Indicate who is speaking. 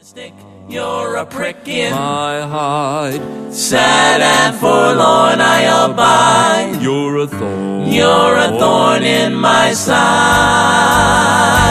Speaker 1: You're a prick in
Speaker 2: my hide.
Speaker 1: Sad and forlorn I abide.
Speaker 2: You're a thorn.
Speaker 1: You're a thorn in my side.